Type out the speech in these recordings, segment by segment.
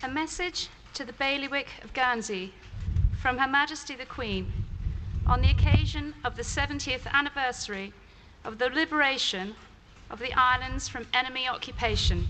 A message to the Bailiwick of Guernsey from Her Majesty the Queen on the occasion of the 70th anniversary of the liberation of the islands from enemy occupation.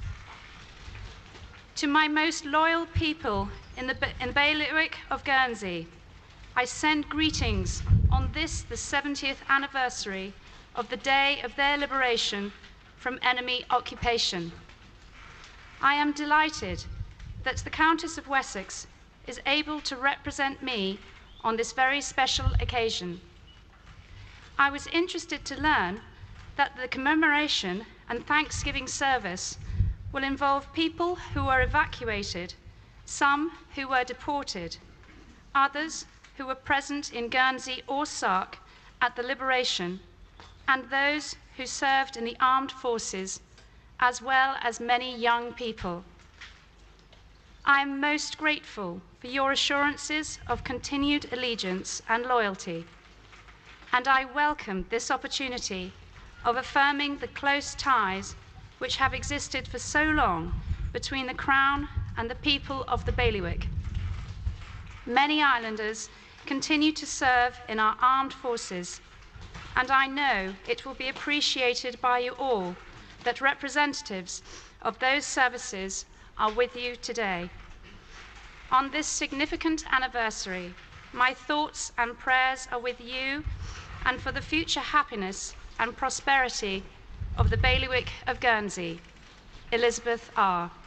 To my most loyal people in the Bailiwick of Guernsey, I send greetings on this, the 70th anniversary of the day of their liberation from enemy occupation. I am delighted that the Countess of Wessex is able to represent me on this very special occasion. I was interested to learn that the commemoration and Thanksgiving service will involve people who were evacuated, some who were deported, others who were present in Guernsey or Sark at the liberation, and those who served in the armed forces, as well as many young people. I am most grateful for your assurances of continued allegiance and loyalty, and I welcome this opportunity of affirming the close ties which have existed for so long between the Crown and the people of the Bailiwick. Many islanders continue to serve in our armed forces, and I know it will be appreciated by you all that representatives of those services are with you today. On this significant anniversary, my thoughts and prayers are with you and for the future happiness and prosperity of the Bailiwick of Guernsey. Elizabeth R.